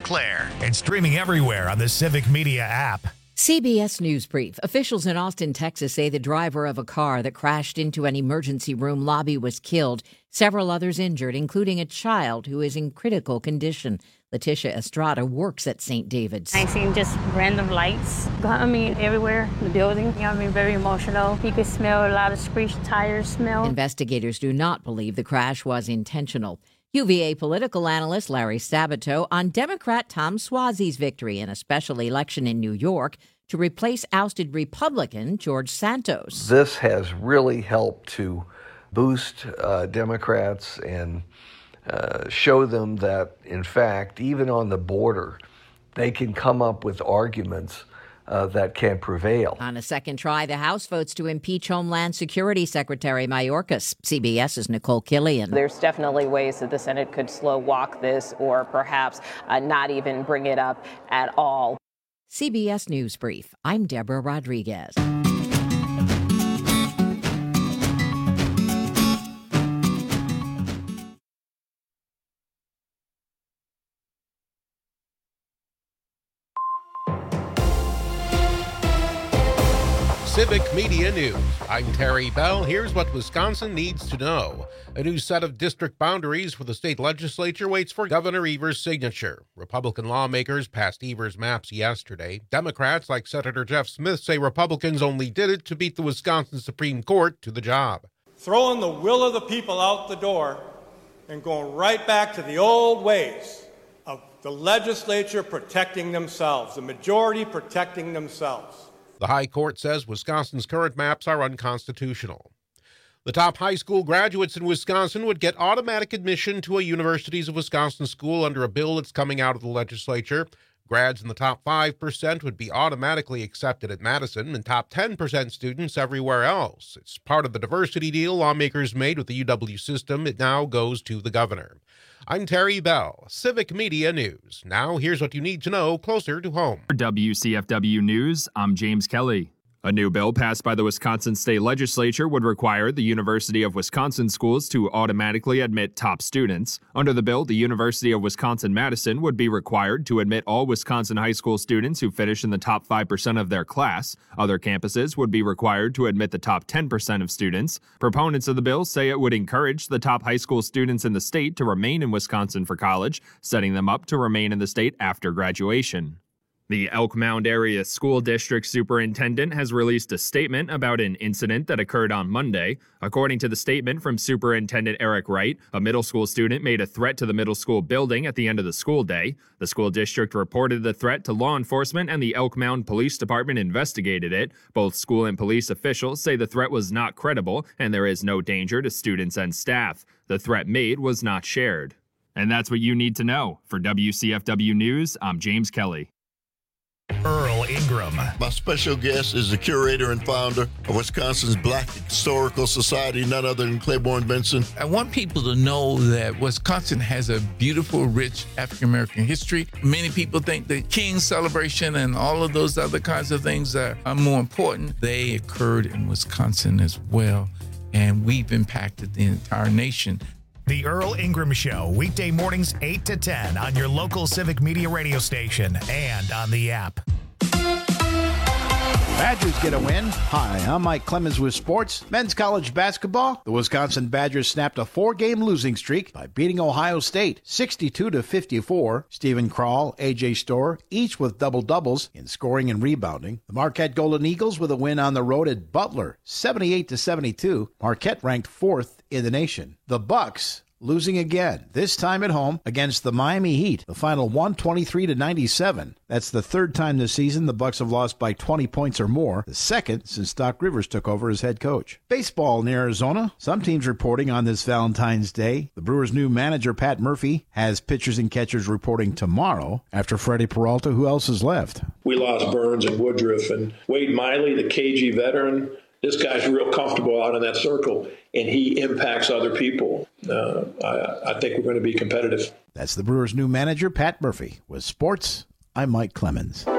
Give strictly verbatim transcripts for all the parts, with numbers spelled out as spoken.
Claire and streaming everywhere on the Civic Media app. C B S News Brief. Officials in Austin, Texas say the driver of a car that crashed into an emergency room lobby was killed. Several others injured, including a child who is in critical condition. Letitia Estrada works at Saint David's. I seen just random lights. I mean, everywhere in the building. I mean, very emotional. You could smell a lot of screeched tires smell. Investigators do not believe the crash was intentional. U V A political analyst Larry Sabato on Democrat Tom Suozzi's victory in a special election in New York to replace ousted Republican George Santos. This has really helped to boost uh, Democrats and uh, show them that, in fact, even on the border, they can come up with arguments Uh, that can prevail. On a second try, the House votes to impeach Homeland Security Secretary Mayorkas. CBS's Nicole Killian. There's definitely ways that the Senate could slow walk this or perhaps uh, not even bring it up at all. C B S News Brief. I'm Deborah Rodriguez. Civic Media News. I'm Terry Bell. Here's what Wisconsin needs to know. A new set of district boundaries for the state legislature waits for Governor Evers' signature. Republican lawmakers passed Evers' maps yesterday. Democrats, like Senator Jeff Smith, say Republicans only did it to beat the Wisconsin Supreme Court to the job. Throwing the will of the people out the door and going right back to the old ways of the legislature protecting themselves, the majority protecting themselves. The High Court says Wisconsin's current maps are unconstitutional. The top high school graduates in Wisconsin would get automatic admission to a Universities of Wisconsin school under a bill that's coming out of the legislature. Grads in the top five percent would be automatically accepted at Madison, and top ten percent students everywhere else. It's part of the diversity deal lawmakers made with the U W system. It now goes to the governor. I'm Terry Bell, Civic Media News. Now here's what you need to know closer to home. For W C F W News, I'm James Kelly. A new bill passed by the Wisconsin State Legislature would require the University of Wisconsin schools to automatically admit top students. Under the bill, the University of Wisconsin-Madison would be required to admit all Wisconsin high school students who finish in the top five percent of their class. Other campuses would be required to admit the top ten percent of students. Proponents of the bill say it would encourage the top high school students in the state to remain in Wisconsin for college, setting them up to remain in the state after graduation. The Elk Mound Area School District Superintendent has released a statement about an incident that occurred on Monday. According to the statement from Superintendent Eric Wright, a middle school student made a threat to the middle school building at the end of the school day. The school district reported the threat to law enforcement, and the Elk Mound Police Department investigated it. Both school and police officials say the threat was not credible and there is no danger to students and staff. The threat made was not shared. And that's what you need to know. For W C F W News, I'm James Kelly. Earl Ingram. My special guest is the curator and founder of Wisconsin's Black Historical Society, none other than Claiborne Benson. I want people to know that Wisconsin has a beautiful, rich African-American history. Many people think the King's celebration and all of those other kinds of things are, are more important. They occurred in Wisconsin as well, and we've impacted the entire nation. The Earl Ingram Show, weekday mornings eight to ten on your local Civic Media radio station and on the app. Badgers get a win. Hi, I'm Mike Clemens with sports. Men's college basketball. The Wisconsin Badgers snapped a four-game losing streak by beating Ohio State sixty-two to fifty-four. Stephen Krall, A J Storr, each with double-doubles in scoring and rebounding. The Marquette Golden Eagles with a win on the road at Butler, seventy-eight to seventy-two. Marquette ranked fourth in the nation. The Bucks losing again, this time at home against the Miami Heat. The final one twenty-three to ninety-seven. That's the third time this season the Bucks have lost by twenty points or more, the second since Doc Rivers took over as head coach. Baseball in Arizona. Some teams reporting on this Valentine's Day. The Brewers' new manager, Pat Murphy, has pitchers and catchers reporting tomorrow. After Freddie Peralta, who else is left? We lost Burns and Woodruff, and Wade Miley, the K G veteran. This guy's real comfortable out in that circle, and he impacts other people. Uh, I, I think we're going to be competitive. That's the Brewers' new manager, Pat Murphy. With sports, I'm Mike Clemens.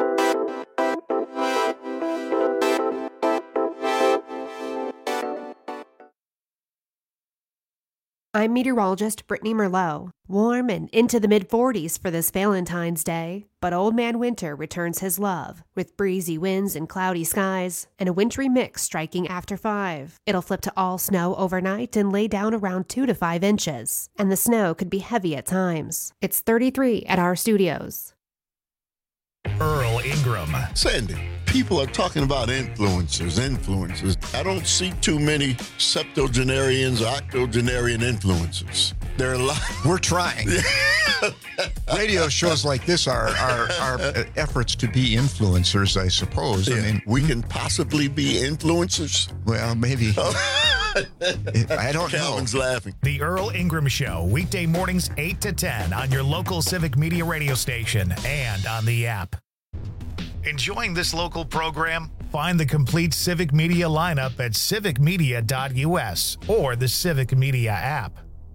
I'm meteorologist Brittany Merlot. Warm and into the mid forties for this Valentine's Day, but Old Man Winter returns his love with breezy winds and cloudy skies and a wintry mix striking after five. It'll flip to all snow overnight and lay down around two to five inches, and the snow could be heavy at times. It's thirty-three at our studios. Earl Ingram. Sandy, people are talking about influencers, influencers. I don't see too many septuagenarians or octogenarian influencers. There are a lot. We're trying. Radio shows like this are, are, are efforts to be influencers, I suppose. Yeah. I mean, we can possibly be influencers. Well, maybe. I don't Calvin's know. laughing. The Earl Ingram Show, weekday mornings eight to ten on your local Civic Media radio station and on the app. Enjoying this local program? Find the complete Civic Media lineup at civic media dot u s or the Civic Media app.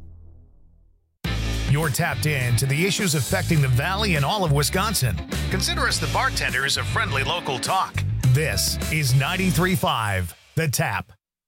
You're tapped in to the issues affecting the Valley and all of Wisconsin. Consider us the bartenders of friendly local talk. This is ninety-three point five The Tap.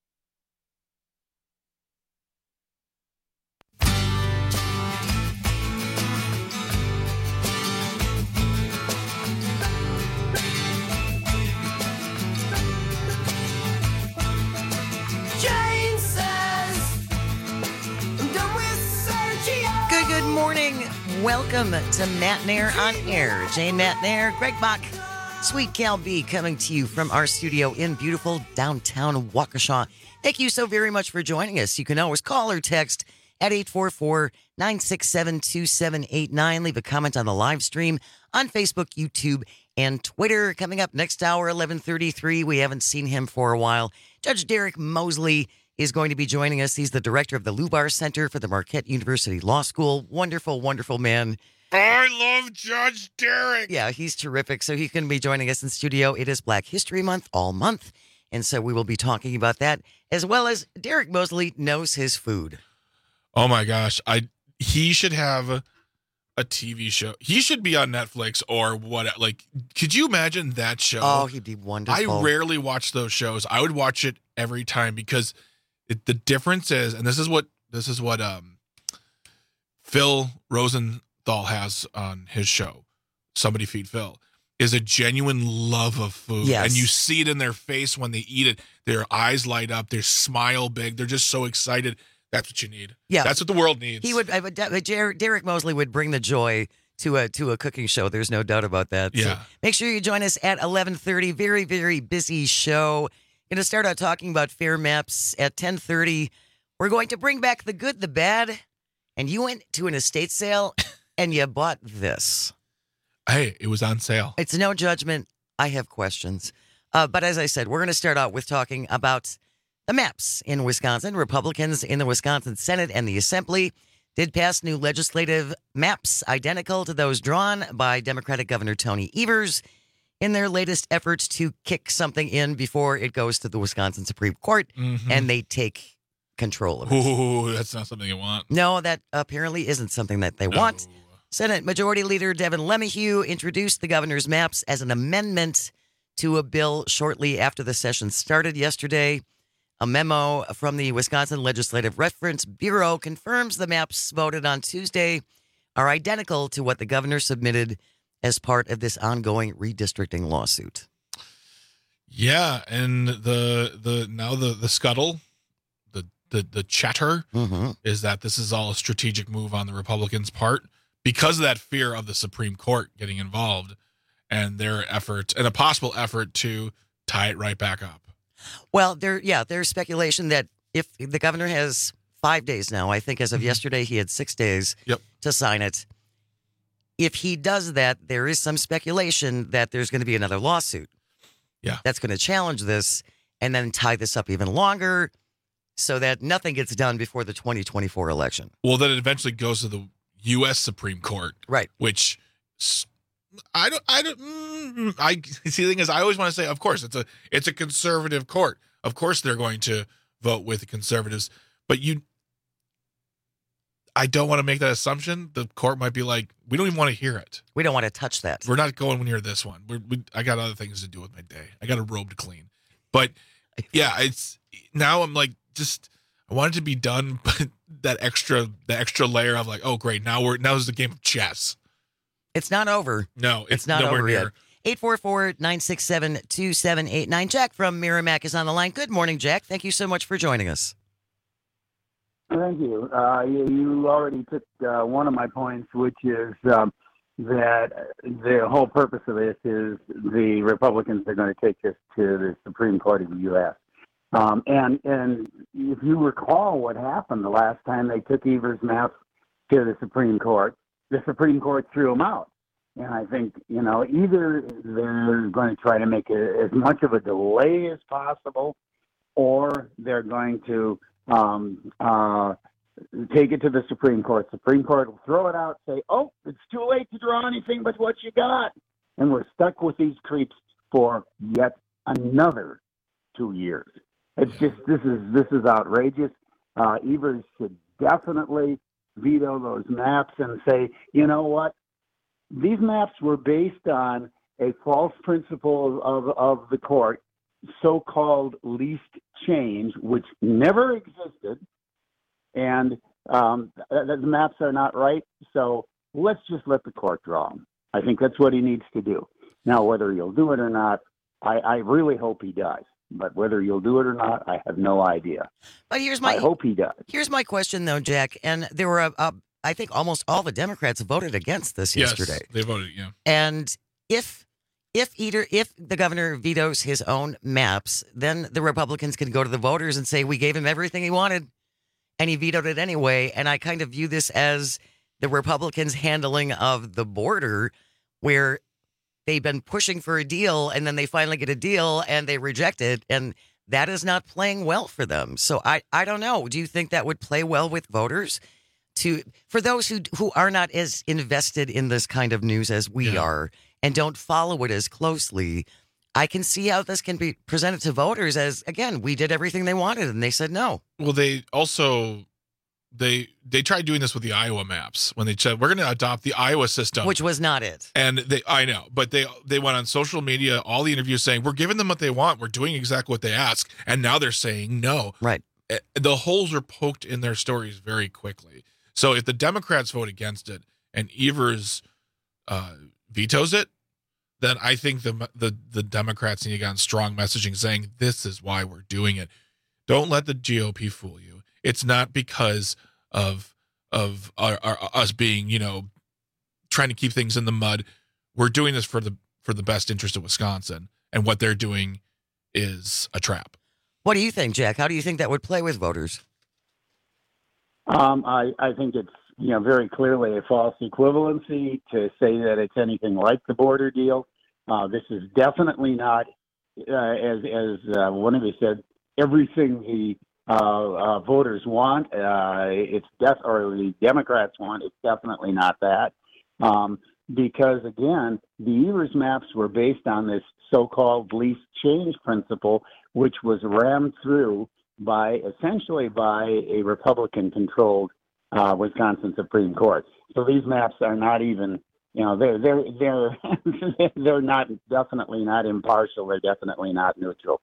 Good, good morning. Welcome to Matt Nair on Air. Jane Matt Nair, Greg Bach, Sweet Cal B coming to you from our studio in beautiful downtown Waukesha. Thank you so very much for joining us. You can always call or text at eight four four, nine six seven, two seven eight nine. Leave a comment on the live stream on Facebook, YouTube, and Twitter. Coming up next hour, eleven thirty-three. We haven't seen him for a while. Judge Derek Mosley is going to be joining us. He's the director of the Lubar Center for the Marquette University Law School. Wonderful, wonderful man. I love Judge Derek. Yeah, he's terrific. So he's going to be joining us in studio. It is Black History Month all month. And so we will be talking about that, as well as Derek Mosley knows his food. Oh my gosh. I he should have a, a T V show. He should be on Netflix or what. Like, could you imagine that show? Oh, he'd be wonderful. I rarely watch those shows. I would watch it every time because it, the difference is, and this is what this is what um, Phil Rosenthal has on his show, Somebody Feed Phil, is a genuine love of food. Yes. And you see it in their face when they eat it. Their eyes light up. They smile big. They're just so excited. That's what you need. Yeah, that's what the world needs. He would. I would Derek Mosley would bring the joy to a to a cooking show. There's no doubt about that. Yeah. So make sure you join us at eleven thirty. Very very busy show. Going to start out talking about fair maps at ten thirty. We're going to bring back the good, the bad, and you went to an estate sale and you bought this. Hey, it was on sale. It's no judgment. I have questions, uh, but as I said, we're going to start out with talking about the maps in Wisconsin. Republicans in the Wisconsin Senate and the Assembly did pass new legislative maps identical to those drawn by Democratic Governor Tony Evers in their latest efforts to kick something in before it goes to the Wisconsin Supreme Court Mm-hmm. and they take control of it. Ooh, that's not something you want. No, that apparently isn't something that they No. want. Senate Majority Leader Devin LeMahieu introduced the governor's maps as an amendment to a bill shortly after the session started yesterday. A memo from the Wisconsin Legislative Reference Bureau confirms the maps voted on Tuesday are identical to what the governor submitted as part of this ongoing redistricting lawsuit. Yeah, and the the now the the scuttle, the the the chatter mm-hmm. is that this is all a strategic move on the Republicans' part because of that fear of the Supreme Court getting involved and their effort and a possible effort to tie it right back up. Well, there, yeah, there's speculation that if the governor has five days now, I think as of Mm-hmm. yesterday, he had six days yep. to sign it. If he does that, there is some speculation that there's going to be another lawsuit. Yeah. That's going to challenge this and then tie this up even longer so that nothing gets done before the twenty twenty-four election. Well, then it eventually goes to the U S Supreme Court. Right. Which I don't, I don't, mm, I see the thing is, I always want to say, of course, it's a, it's a conservative court. Of course, they're going to vote with the conservatives, but you, I don't want to make that assumption. The court might be like, we don't even want to hear it. We don't want to touch that. We're not going near this one. We're, we, I got other things to do with my day. I got a robe to clean. But yeah, it's now I'm like, just, I want it to be done, but that extra that extra layer of like, oh great, now we're now is the game of chess. It's not over. No, it's, it's not nowhere over near. yet. eight four four, nine six seven, two seven eight nine. Jack from Merrimack is on the line. Good morning, Jack. Thank you so much for joining us. Thank you. Uh, you, you already took uh, one of my points, which is um, that the whole purpose of this is the Republicans are going to take this to the Supreme Court of the U S Um, and and if you recall what happened the last time they took Evers' maps to the Supreme Court, the Supreme Court threw them out. And I think, you know, either they're going to try to make it as much of a delay as possible, or they're going to um, uh, take it to the Supreme Court. Supreme Court will throw it out, say, oh, it's too late to draw anything but what you got. And we're stuck with these creeps for yet another two years. It's just, this is this is outrageous. Uh, Evers should definitely veto those maps and say, you know what? These maps were based on a false principle of, of the court, so-called least change, which never existed, and um, the maps are not right, so let's just let the court draw them. I think that's what he needs to do. Now, whether he'll do it or not, I, I really hope he does. But whether you'll do it or not, I have no idea. But here's my I hope he does. Here's my question, though, Jack. And there were, a, a, I think, almost all the Democrats voted against this Yes, yesterday. they voted, yeah. And if if either if the governor vetoes his own maps, then the Republicans can go to the voters and say we gave him everything he wanted, and he vetoed it anyway. And I kind of view this as the Republicans' handling of the border, where they've been pushing for a deal, and then they finally get a deal, and they reject it, and that is not playing well for them. So I, I don't know. Do you think that would play well with voters? To for those who who are not as invested in this kind of news as we yeah. are, and don't follow it as closely, I can see how this can be presented to voters as, again, we did everything they wanted, and they said no. Well, they also... They they tried doing this with the Iowa maps when they said we're going to adopt the Iowa system, which was not it. And they I know, but they they went on social media, all the interviews saying we're giving them what they want, we're doing exactly what they ask, and now they're saying no. Right. The holes are poked in their stories very quickly. So if the Democrats vote against it and Evers uh, vetoes it, then I think the the the Democrats need to get on strong messaging saying this is why we're doing it. Don't let the G O P fool you. It's not because of of our, our, us being, you know, trying to keep things in the mud. We're doing this for the for the best interest of Wisconsin, and what they're doing is a trap. What do you think, Jack? How do you think that would play with voters? Um, I, I think it's, you know, very clearly a false equivalency to say that it's anything like the border deal. Uh, this is definitely not, uh, as as uh, one of you said, everything the Uh, uh, voters want. Uh, it's def- or the Democrats want. It's definitely not that, um, because again, the Evers maps were based on this so-called least change principle, which was rammed through by essentially by a Republican-controlled uh, Wisconsin Supreme Court. So these maps are not even, you know, they're they're they're they're not definitely not impartial. They're definitely not neutral.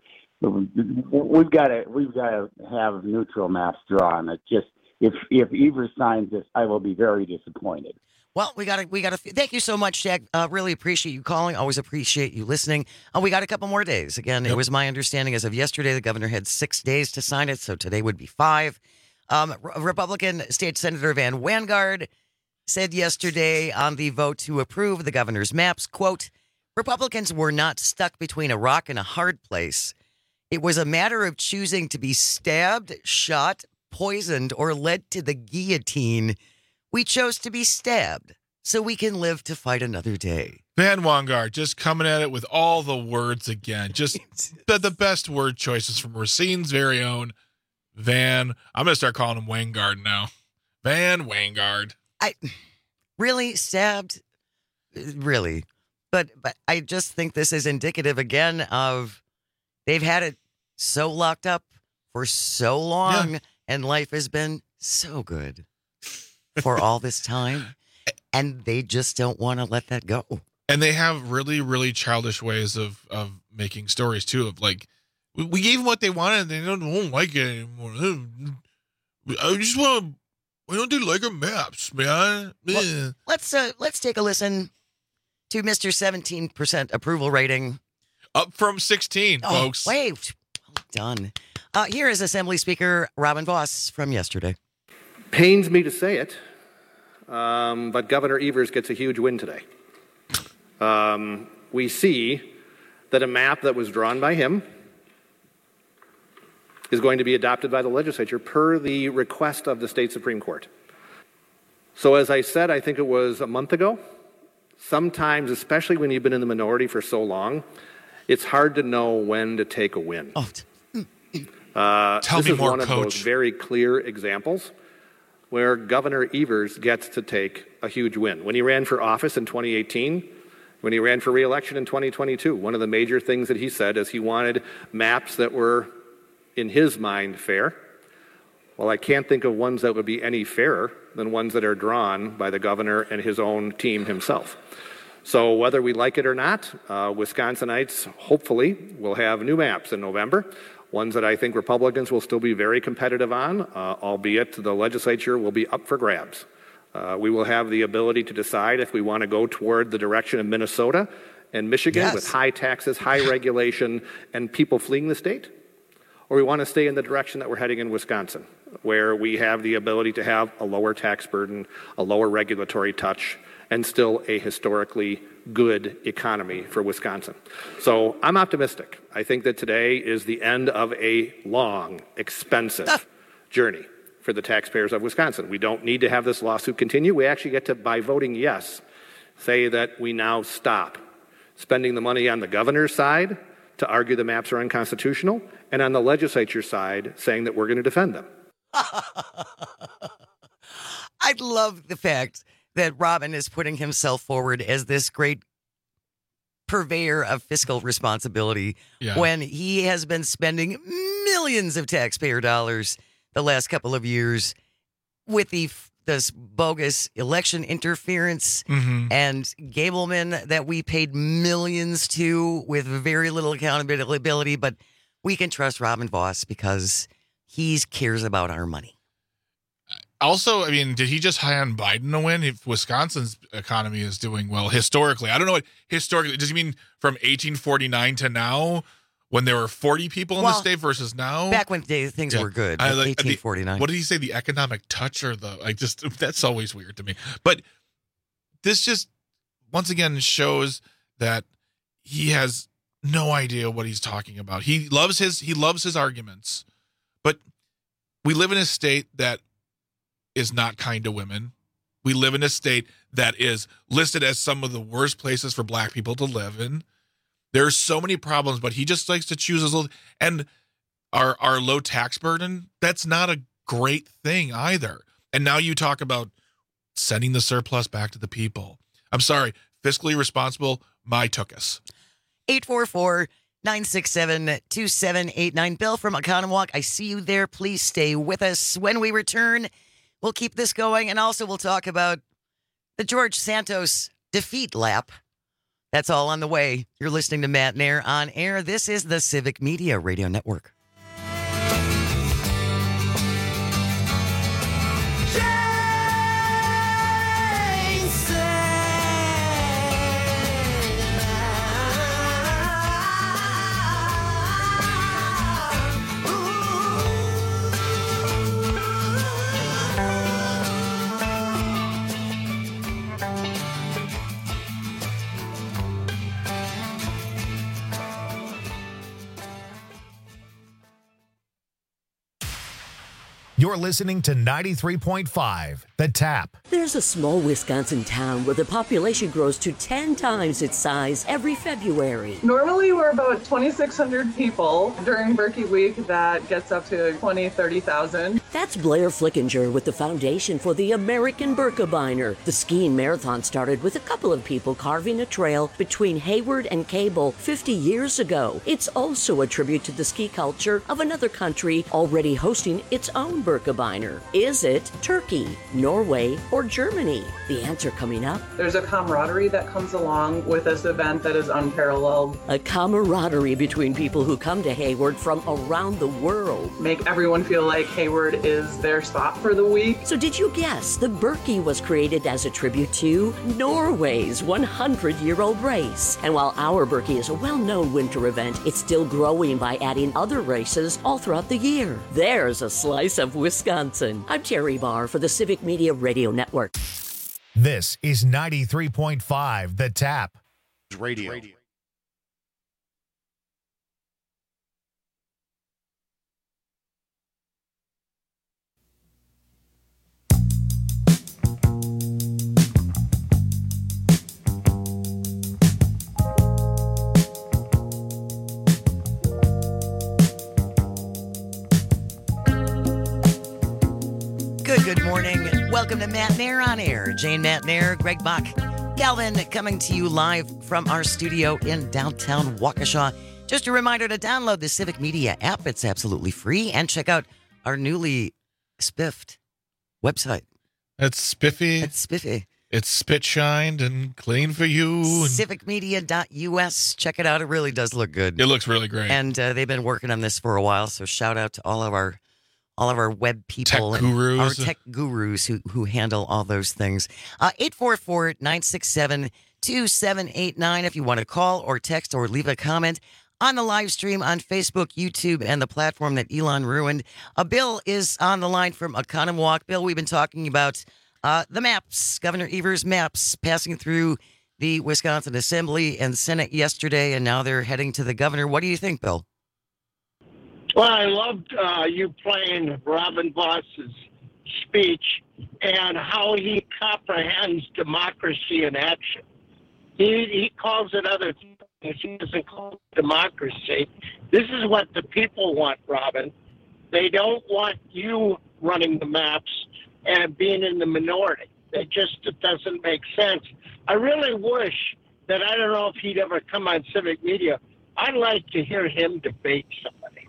We've got to we've got to have neutral maps drawn. It just if if Evers signs this, I will be very disappointed. Well, we got to we got to thank you so much, Jack. Uh, really appreciate you calling. Always appreciate you listening. Uh, we got a couple more days. Again, yep. It was my understanding as of yesterday the governor had six days to sign it, so today would be five. Um, R- Republican State Senator Van Wanggaard said yesterday on the vote to approve the governor's maps, quote, Republicans were not stuck between a rock and a hard place. It was a matter of choosing to be stabbed, shot, poisoned, or led to the guillotine. We chose to be stabbed so we can live to fight another day. Van Wanggaard just coming at it with all the words again. Just the, the best word choices from Racine's very own Van. I'm going to start calling him Wanggaard now. Van Wanggaard. I really stabbed, really. But but I just think this is indicative again of they've had it so locked up for so long, yeah. and life has been so good for all this time, and they just don't want to let that go. And they have really, really childish ways of, of making stories, too, of like, we gave them what they wanted, and they don't, don't like it anymore. I just want to. We don't do Lego maps, man. Well, let's uh, let's take a listen to Mister seventeen percent approval rating. Up from sixteen, oh, folks. Wait, well done. Uh, here is Assembly Speaker Robin Vos from yesterday. Pains me to say it, um, but Governor Evers gets a huge win today. Um, we see that a map that was drawn by him is going to be adopted by the legislature per the request of the state Supreme Court. So as I said, I think it was a month ago, sometimes, especially when you've been in the minority for so long, it's hard to know when to take a win. Oh. Uh, Tell this me is more, one of Coach. those very clear examples where Governor Evers gets to take a huge win. When he ran for office in twenty eighteen, when he ran for re-election in twenty twenty-two, one of the major things that he said is he wanted maps that were, in his mind, fair. Well, I can't think of ones that would be any fairer than ones that are drawn by the governor and his own team himself. So whether we like it or not, uh, Wisconsinites hopefully will have new maps in November, ones that I think Republicans will still be very competitive on, uh, albeit the legislature will be up for grabs. Uh, we will have the ability to decide if we want to go toward the direction of Minnesota and Michigan Yes. with high taxes, high regulation, and people fleeing the state, or we want to stay in the direction that we're heading in Wisconsin, where we have the ability to have a lower tax burden, a lower regulatory touch, and still a historically good economy for Wisconsin. So I'm optimistic. I think that today is the end of a long, expensive ah. journey for the taxpayers of Wisconsin. We don't need to have this lawsuit continue. We actually get to, by voting yes, say that we now stop spending the money on the governor's side to argue the maps are unconstitutional, and on the legislature side saying that we're going to defend them. I love the fact that Robin is putting himself forward as this great purveyor of fiscal responsibility Yeah. when he has been spending millions of taxpayer dollars the last couple of years with the this bogus election interference Mhm. and Gableman that we paid millions to with very little accountability, but we can trust Robin Vos because he cares about our money. Also, I mean, did he just high on Biden to win? If Wisconsin's economy is doing well historically, I don't know what historically. Does he mean from eighteen forty-nine to now, when there were forty people in Well, the state versus now? Back when day, things Yeah. were good, I like like- eighteen forty-nine. What did he say? The economic touch or the like? Just that's always weird to me. But this just once again shows that he has no idea what he's talking about. He loves his he loves his arguments, but we live in a state that is not kind to women. We live in a state that is listed as some of the worst places for black people to live in. There's so many problems, but he just likes to choose his little, and our our low tax burden, that's not a great thing either. And now you talk about sending the surplus back to the people. I'm sorry, fiscally responsible, my took us. eight four four, nine six seven, two seven eight nine. Bill from Oconomowoc, I see you there. Please stay with us. When we return, we'll keep this going, and also we'll talk about the George Santos defeat lap. That's all on the way. You're listening to Matt Nair on air. This is the Civic Media Radio Network. You're listening to ninety-three point five, The Tap. There's a small Wisconsin town where the population grows to ten times its size every February. Normally we're about twenty-six hundred people. During Berkey Week, that gets up to twenty, thirty thousand. That's Blair Flickinger with the Foundation for the American Birkebeiner. The skiing marathon started with a couple of people carving a trail between Hayward and Cable fifty years ago. It's also a tribute to the ski culture of another country already hosting its own Birkebeiner. Is it Turkey, Norway, or Germany? The answer coming up. There's a camaraderie that comes along with this event that is unparalleled. A camaraderie between people who come to Hayward from around the world. Make everyone feel like Hayward is their spot for the week. So did you guess the Berkey was created as a tribute to Norway's one hundred year old race? And while our Berkey is a well-known winter event, it's still growing by adding other races all throughout the year. There's a slice of Wisconsin. I'm Terry Barr for the Civic Media Radio Network. This is ninety-three point five The Tap. Radio. Good, good morning. Welcome to Matt Nair on Air. Jane Matt Nair, Greg Bach, Galvin coming to you live from our studio in downtown Waukesha. Just a reminder to download the Civic Media app. It's absolutely free. And check out our newly spiffed website. It's spiffy. It's spiffy. It's spit shined and clean for you. civic media dot U S. Check it out. It really does look good. It looks really great. And uh, they've been working on this for a while. So shout out to all of our all of our web people, tech and gurus. our tech gurus who who handle all those things. Uh, eight four four, nine six seven, two seven eight nine if you want to call or text or leave a comment on the live stream on Facebook, YouTube, and the platform that Elon ruined. Uh, Bill is on the line from Oconomowoc. Bill, we've been talking about uh, the maps, Governor Evers' maps passing through the Wisconsin Assembly and Senate yesterday, and now they're heading to the governor. What do you think, Bill? Well, I loved uh, you playing Robin Voss's speech and how he comprehends democracy in action. He, he calls it other things. He doesn't call it democracy. This is what the people want, Robin. They don't want you running the maps and being in the minority. It just it doesn't make sense. I really wish that, I don't know if he'd ever come on Civic Media. I'd like to hear him debate somebody.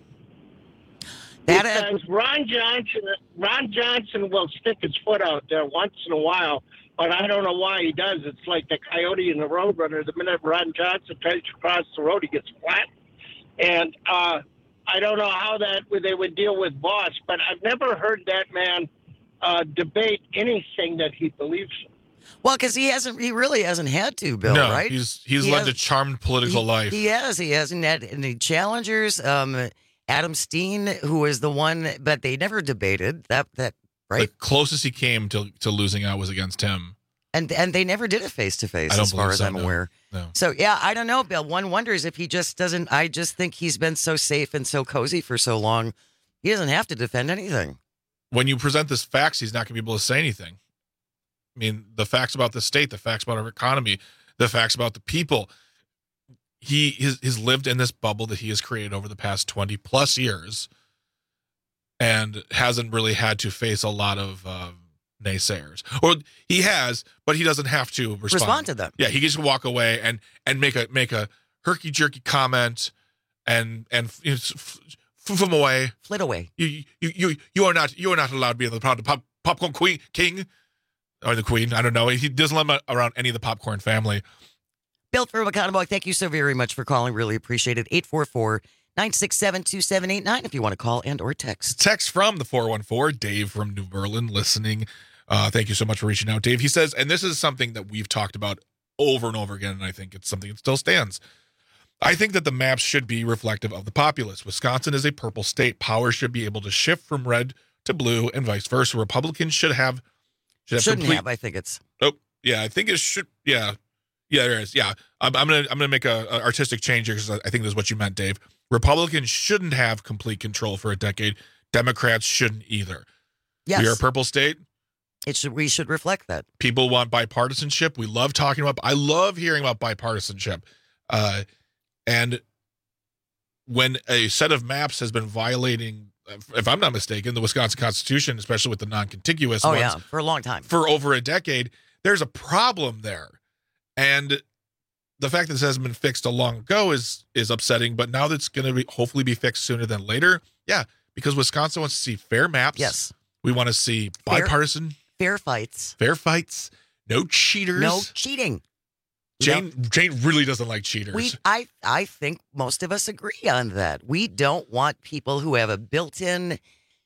That, because Ron Johnson, Ron Johnson will stick his foot out there once in a while, but I don't know why he does. It's like the coyote and the roadrunner. The minute Ron Johnson tries to cross the road, he gets flat. And uh, I don't know how that they would deal with Voss, but I've never heard that man uh, debate anything that he believes in. Well, because he hasn't, he really hasn't had to, Bill, no, right? he's he's he led has, a charmed political he, life. He has. He hasn't had any challengers. Um, Adam Steen, who was the one, but they never debated that. That right. The closest he came to to losing out was against him, and and they never did a face to face, I don't as far believe as so, I'm no. aware. No. So yeah, I don't know, Bill. One wonders if he just doesn't. I just think he's been so safe and so cozy for so long, he doesn't have to defend anything. When you present this facts, he's not going to be able to say anything. I mean, the facts about the state, the facts about our economy, the facts about the people. He has, has lived in this bubble that he has created over the past twenty plus years and hasn't really had to face a lot of uh, naysayers. Or he has, but he doesn't have to respond, Respond to them. Yeah, he gets to walk away and and make a make a herky jerky comment and and you know, f- f- from away, flit away. You you you you are not you are not allowed to be in the pop, pop, popcorn queen king or the queen. I don't know. He doesn't let him around any of the popcorn family. Bill from Oconomowoc, thank you so very much for calling. Really appreciate it. eight four four, nine six seven, two seven eight nine if you want to call and or text. Text from the four one four, Dave from New Berlin listening. Uh, thank you so much for reaching out, Dave. He says, and this is something that we've talked about over and over again, and I think it's something that still stands. I think that the maps should be reflective of the populace. Wisconsin is a purple state. Power should be able to shift from red to blue and vice versa. Republicans should have... Should have Shouldn't complete, have, I think it's... Oh, yeah, I think it should... Yeah. Yeah, there is. Yeah, I'm, I'm gonna I'm gonna make a, a artistic change here because I think this is what you meant, Dave. Republicans shouldn't have complete control for a decade. Democrats shouldn't either. Yes. We are a purple state. It should. We should reflect that. People want bipartisanship. We love talking about. I love hearing about bipartisanship. Uh, and when a set of maps has been violating, if I'm not mistaken, the Wisconsin Constitution, especially with the non-contiguous Oh ones, yeah, for a long time, for over a decade, there's a problem there. And the fact that this hasn't been fixed a long ago is is upsetting, but now that's going to be hopefully be fixed sooner than later. Yeah, because Wisconsin wants to see fair maps. Yes. We want to see Fair- bipartisan. Fair fights. Fair fights. No cheaters. No cheating. Jane Jane really doesn't like cheaters. We, I, I think most of us agree on that. We don't want people who have a built-in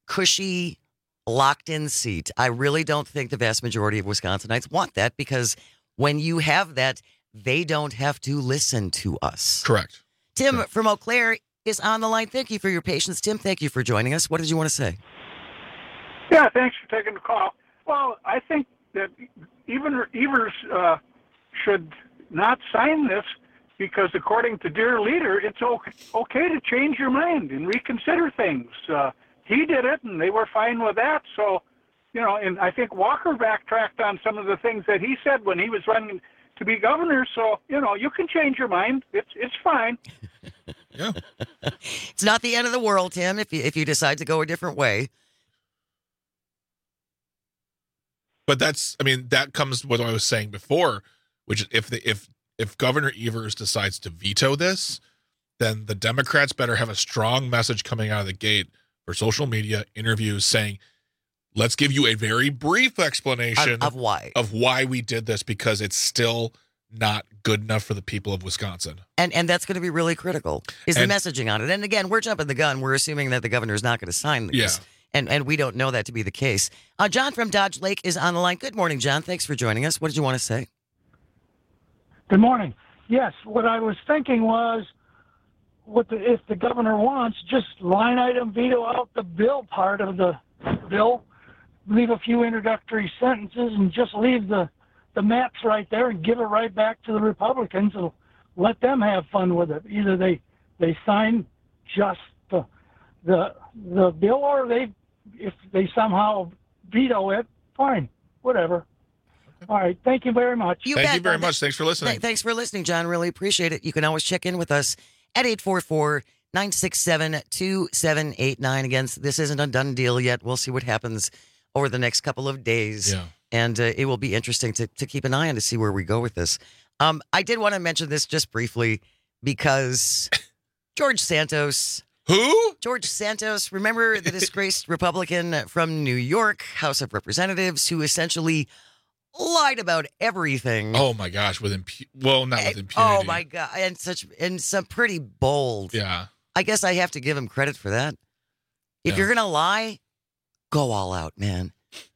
cushy, locked-in seat. I really don't think the vast majority of Wisconsinites want that, because when you have that, they don't have to listen to us. Correct. Tim Correct. from Eau Claire is on the line. Thank you for your patience. Tim, thank you for joining us. What did you want to say? Yeah, thanks for taking the call. Well, I think that even Evers uh, should not sign this, because according to Dear Leader, it's okay, okay to change your mind and reconsider things. Uh, he did it, and they were fine with that. So, you know, and I think Walker backtracked on some of the things that he said when he was running to be governor. So, you know, you can change your mind. It's it's fine. Yeah. It's not the end of the world, Tim, if you, if you decide to go a different way. But that's, I mean, that comes with what I was saying before, which is if the, if if Governor Evers decides to veto this, then the Democrats better have a strong message coming out of the gate for social media interviews saying, let's give you a very brief explanation of, of why of why we did this, because it's still not good enough for the people of Wisconsin. And and that's going to be really critical, is and, the messaging on it. And again, we're jumping the gun. We're assuming that the governor is not going to sign these. Yeah. And and we don't know that to be the case. Uh, John from Dodge Lake is on the line. Good morning, John. Thanks for joining us. What did you want to say? Good morning. Yes, what I was thinking was, what the, if the governor wants, just line item veto out the bill part of the bill, leave a few introductory sentences, and just leave the, the maps right there and give it right back to the Republicans and let them have fun with it. Either they, they sign just the, the, the bill, or they, if they somehow veto it, fine, whatever. All right. Thank you very much. You Thank bet. you very much. Thanks for listening. Th- thanks for listening, John. Really appreciate it. You can always check in with us at eight four four, nine six seven, two seven eight nine. Again, this isn't a done deal yet. We'll see what happens over the next couple of days. Yeah. And uh, it will be interesting to, to keep an eye on to see where we go with this. Um, I did want to mention this just briefly because George Santos. Who? George Santos. Remember the disgraced Republican from New York, House of Representatives, who essentially lied about everything. Oh my gosh, with impu- well, not with impunity. Oh my god, and such and some pretty bold. Yeah. I guess I have to give him credit for that. If Yeah. you're gonna lie, go all out, man.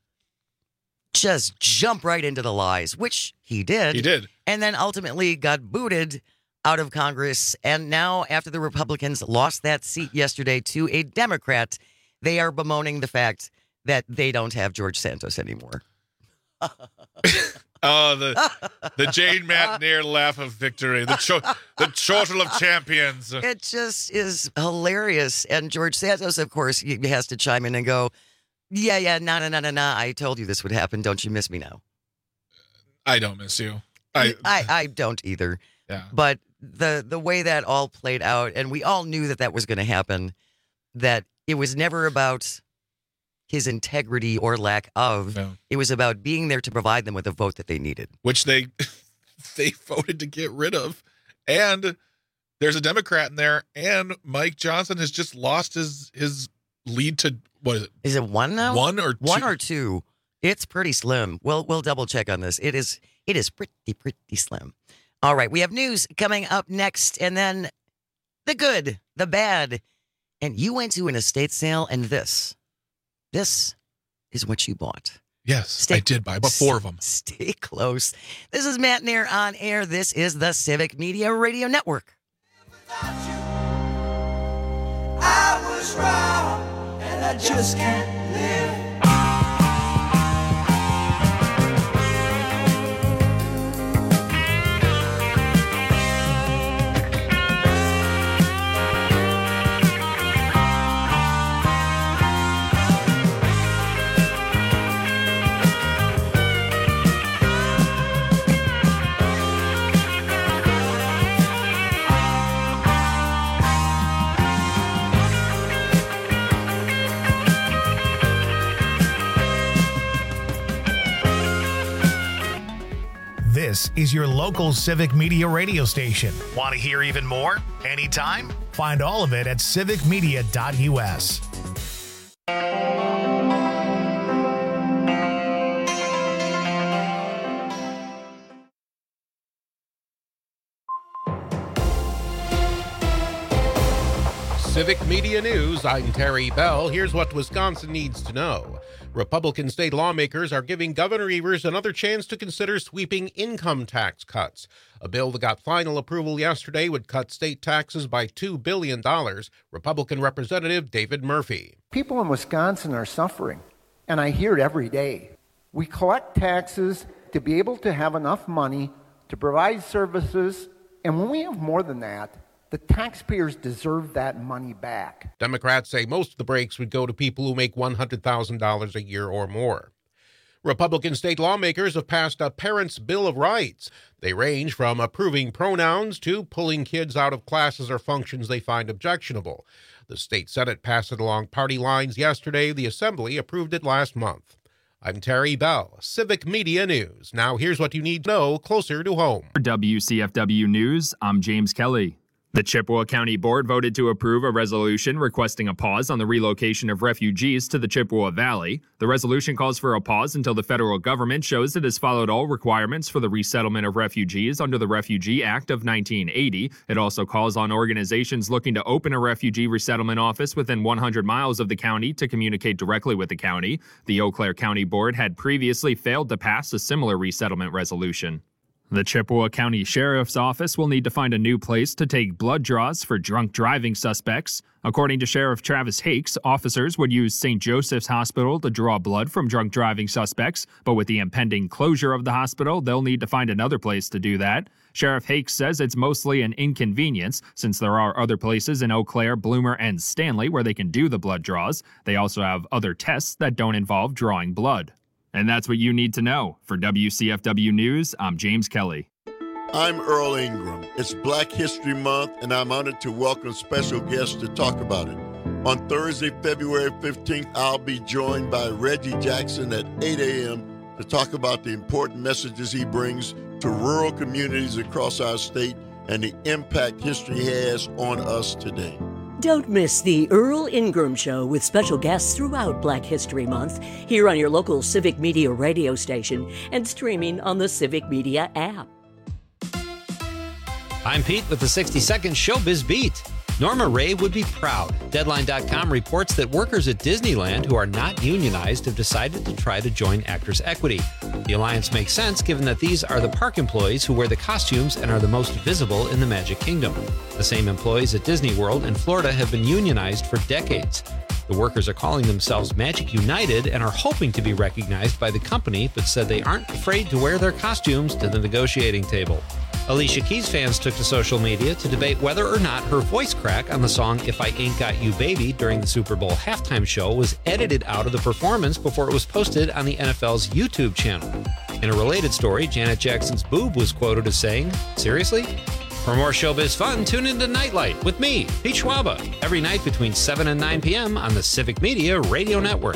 Just jump right into the lies, which he did. He did. And then ultimately got booted out of Congress. And now, after the Republicans lost that seat yesterday to a Democrat, they are bemoaning the fact that they don't have George Santos anymore. Oh, the the Jane McNair laugh of victory, the cho- the chortle of champions. It just is hilarious. And George Santos, of course, he has to chime in and go, yeah, yeah, no, no, no, no, no. I told you this would happen. Don't you miss me now? I don't miss you. I I, I don't either. Yeah. But the the way that all played out, and we all knew that that was going to happen, that it was never about his integrity or lack of. No. It was about being there to provide them with a vote that they needed. Which they they voted to get rid of. And there's a Democrat in there, and Mike Johnson has just lost his his lead to, what is it? Is it one now? One or two? One or two. It's pretty slim. We'll we'll double check on this. It is it is pretty pretty slim. All right, we have news coming up next, and then the good, the bad, and you went to an estate sale, and this, this is what you bought. Yes, Stay, I did buy about four of them. Stay close. This is Matt Nair on air. This is the Civic Media Radio Network. I was wrong, and I just can't live. This is your local Civic Media radio station. Want to hear even more? Anytime? Find all of it at civic media dot u s. Civic Media News, I'm Terry Bell. Here's what Wisconsin needs to know. Republican state lawmakers are giving Governor Evers another chance to consider sweeping income tax cuts. A bill that got final approval yesterday would cut state taxes by two billion dollars. Republican Representative David Murphy. People in Wisconsin are suffering, and I hear it every day. We collect taxes to be able to have enough money to provide services, and when we have more than that, the taxpayers deserve that money back. Democrats say most of the breaks would go to people who make one hundred thousand dollars a year or more. Republican state lawmakers have passed a Parents' Bill of Rights. They range from approving pronouns to pulling kids out of classes or functions they find objectionable. The state Senate passed it along party lines yesterday. The Assembly approved it last month. I'm Terry Bell, Civic Media News. Now here's what you need to know closer to home. For W C F W News, I'm James Kelly. The Chippewa County Board voted to approve a resolution requesting a pause on the relocation of refugees to the Chippewa Valley. The resolution calls for a pause until the federal government shows it has followed all requirements for the resettlement of refugees under the Refugee Act of nineteen eighty. It also calls on organizations looking to open a refugee resettlement office within one hundred miles of the county to communicate directly with the county. The Eau Claire County Board had previously failed to pass a similar resettlement resolution. The Chippewa County Sheriff's Office will need to find a new place to take blood draws for drunk driving suspects. According to Sheriff Travis Hakes, officers would use Saint Joseph's Hospital to draw blood from drunk driving suspects, but with the impending closure of the hospital, they'll need to find another place to do that. Sheriff Hakes says it's mostly an inconvenience since there are other places in Eau Claire, Bloomer, and Stanley where they can do the blood draws. They also have other tests that don't involve drawing blood. And that's what you need to know. For W C F W News, I'm James Kelly. I'm Earl Ingram. It's Black History Month, and I'm honored to welcome special guests to talk about it. On Thursday, February fifteenth, I'll be joined by Reggie Jackson at eight a.m. to talk about the important messages he brings to rural communities across our state and the impact history has on us today. Don't miss the Earl Ingram Show with special guests throughout Black History Month here on your local Civic Media radio station and streaming on the Civic Media app. I'm Pete with the sixty second Showbiz Beat. Norma Ray would be proud. Deadline dot com reports that workers at Disneyland who are not unionized have decided to try to join Actors Equity. The alliance makes sense given that these are the park employees who wear the costumes and are the most visible in the Magic Kingdom. The same employees at Disney World in Florida have been unionized for decades. The workers are calling themselves Magic United and are hoping to be recognized by the company, but said they aren't afraid to wear their costumes to the negotiating table. Alicia Keys fans took to social media to debate whether or not her voice crack on the song If I Ain't Got You Baby during the Super Bowl halftime show was edited out of the performance before it was posted on the N F L's YouTube channel. In a related story, Janet Jackson's boob was quoted as saying, "Seriously?" For more showbiz fun, tune into Nightlight with me, Pete Schwaba, every night between seven and nine p.m. on the Civic Media Radio Network.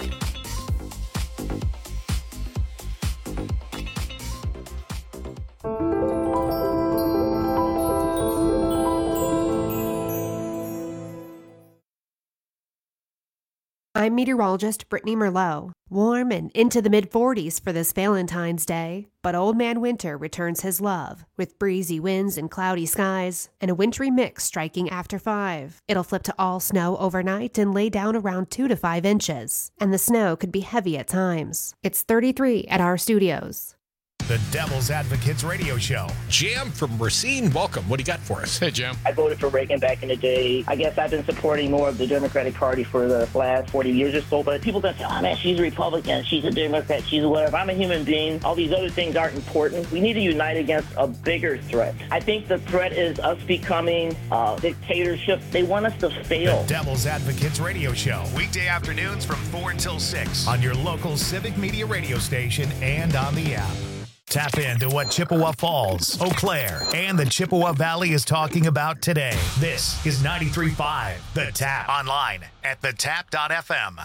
I'm meteorologist Brittany Merlot. Warm and into the mid forties for this Valentine's Day, but Old Man Winter returns his love with breezy winds and cloudy skies and a wintry mix striking after five. It'll flip to all snow overnight and lay down around two to five inches, and the snow could be heavy at times. It's thirty-three at our studios. The Devil's Advocates Radio Show. Jam from Racine, welcome. What do you got for us? Hey, Jam. I voted for Reagan back in the day. I guess I've been supporting more of the Democratic Party for the last forty years or so, but people gonna say, oh man, she's a Republican, she's a Democrat, she's a whatever. I'm a human being. All these other things aren't important. We need to unite against a bigger threat. I think the threat is us becoming a dictatorship. They want us to fail. The Devil's Advocates Radio Show. Weekday afternoons from four until six on your local Civic Media radio station and on the app. Tap into what Chippewa Falls, Eau Claire, and the Chippewa Valley is talking about today. This is ninety-three point five The Tap. Online at the tap dot f m.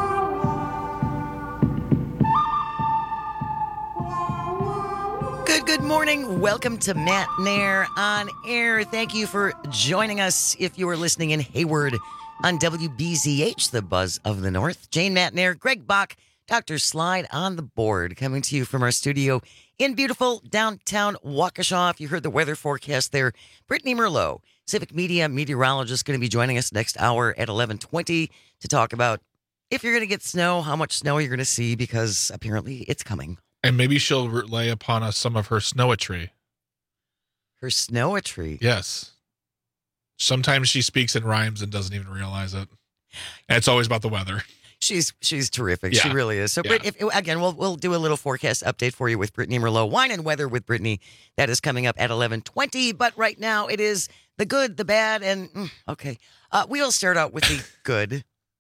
Good, Good morning. Welcome to Matt Nair on Air. Thank you for joining us if you are listening in Hayward on W B Z H, the buzz of the North. Jane Matt Nair, Greg Bach, Doctor Slide on the board, coming to you from our studio in beautiful downtown Waukesha. If you heard the weather forecast there, Brittany Merlot, Civic Media meteorologist, going to be joining us next hour at eleven twenty to talk about if you're going to get snow, how much snow you're going to see, because apparently it's coming. And maybe she'll lay upon us some of her snow-a-tree. Her snow-a-tree? Yes. Sometimes she speaks in rhymes and doesn't even realize it. And it's always about the weather. She's she's terrific. Yeah. She really is. So, Yeah. Britt, if, again, we'll we'll do a little forecast update for you with Brittany Merlot. Wine and Weather with Brittany. That is coming up at eleven twenty. But right now, it is the good, the bad, and mm, okay. Uh, we'll start out with the good.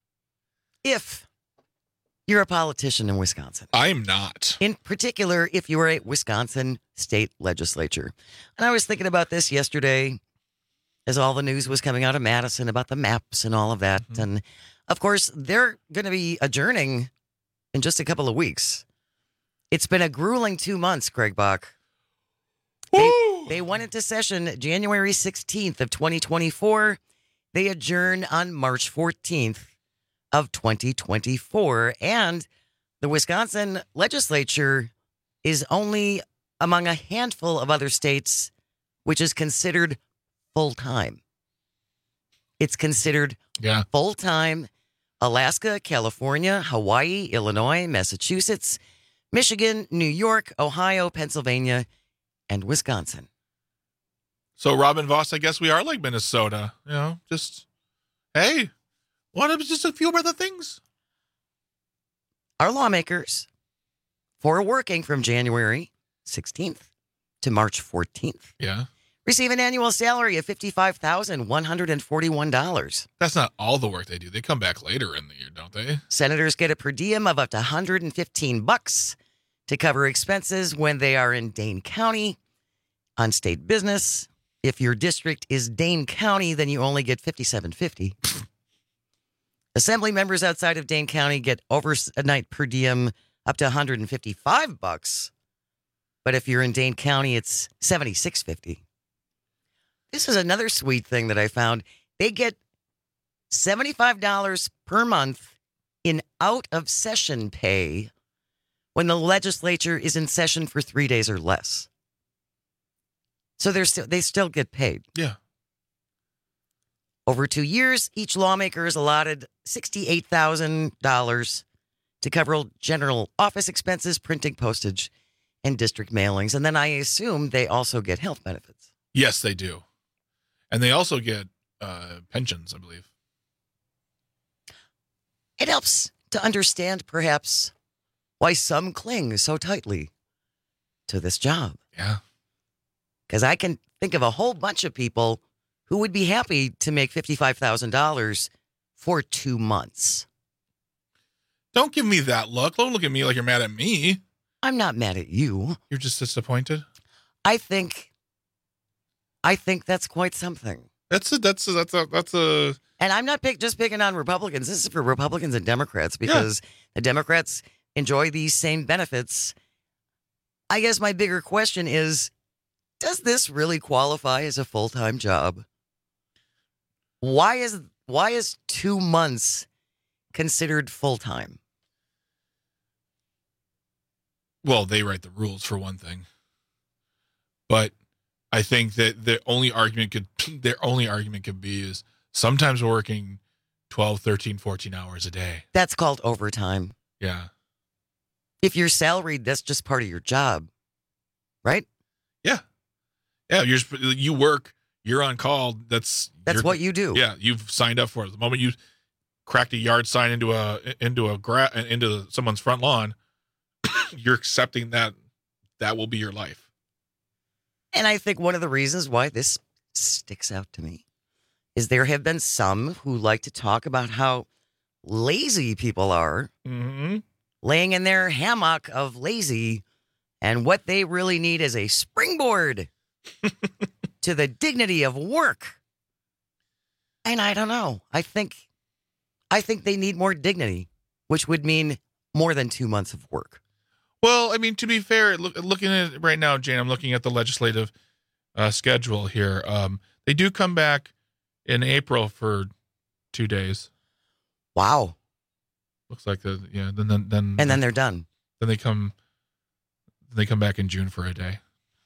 If you're a politician in Wisconsin. I'm not. In particular, if you are a Wisconsin state legislature. And I was thinking about this yesterday as all the news was coming out of Madison about the maps and all of that. Mm-hmm. And, of course, they're going to be adjourning in just a couple of weeks. It's been a grueling two months, Greg Bach. They, they went into session January sixteenth of twenty twenty-four. They adjourn on March fourteenth. Of twenty twenty-four, and the Wisconsin legislature is only among a handful of other states which is considered full-time. It's considered yeah. full-time. Alaska, California, Hawaii, Illinois, Massachusetts, Michigan, New York, Ohio, Pennsylvania, and Wisconsin. So, Robin Voss, I guess we are like Minnesota. You know, just, hey, what if it's just a few other things? Our lawmakers, for working from January sixteenth to March fourteenth, yeah, receive an annual salary of fifty-five thousand one hundred forty-one dollars. That's not all the work they do. They come back later in the year, don't they? Senators get a per diem of up to one hundred fifteen bucks to cover expenses when they are in Dane County on state business. If your district is Dane County, then you only get fifty-seven fifty. Assembly members outside of Dane County get overnight per diem up to one hundred fifty-five bucks. But if you're in Dane County, it's seventy-six fifty. This is another sweet thing that I found. They get seventy-five dollars per month in out-of-session pay when the legislature is in session for three days or less. So they're still, they still get paid. Yeah. Over two years, each lawmaker is allotted sixty-eight thousand dollars to cover general office expenses, printing, postage, and district mailings. And then I assume they also get health benefits. Yes, they do. And they also get uh, pensions, I believe. It helps to understand, perhaps, why some cling so tightly to this job. Yeah. Because I can think of a whole bunch of people who would be happy to make fifty-five thousand dollars for two months. Don't give me that look. Don't look at me like you're mad at me. I'm not mad at you. You're just disappointed? I think, I think that's quite something. That's a, that's a, that's a, that's a... And I'm not pick, just picking on Republicans. This is for Republicans and Democrats because yeah. the Democrats enjoy these same benefits. I guess my bigger question is, does this really qualify as a full-time job? Why is why is two months considered full-time? Well, they write the rules for one thing. But I think that the only argument could their only argument could be is sometimes we're working twelve, thirteen, fourteen hours a day. That's called overtime. Yeah. If you're salaried, that's just part of your job. Right? Yeah. Yeah, you're you work, you're on call. That's that's what you do. Yeah, you've signed up for it. The moment you cracked a yard sign into a into a gra- into someone's front lawn, you're accepting that that will be your life. And I think one of the reasons why this sticks out to me is there have been some who like to talk about how lazy people are, mm-hmm. laying in their hammock of lazy, and what they really need is a springboard to the dignity of work. And I don't know. I think I think they need more dignity, which would mean more than two months of work. Well, I mean, to be fair, look, looking at it right now, Jane, I'm looking at the legislative uh, schedule here. Um, they do come back in April for two days. Wow. Looks like the yeah. Then then then and then they're done. Then they come. They come back in June for a day.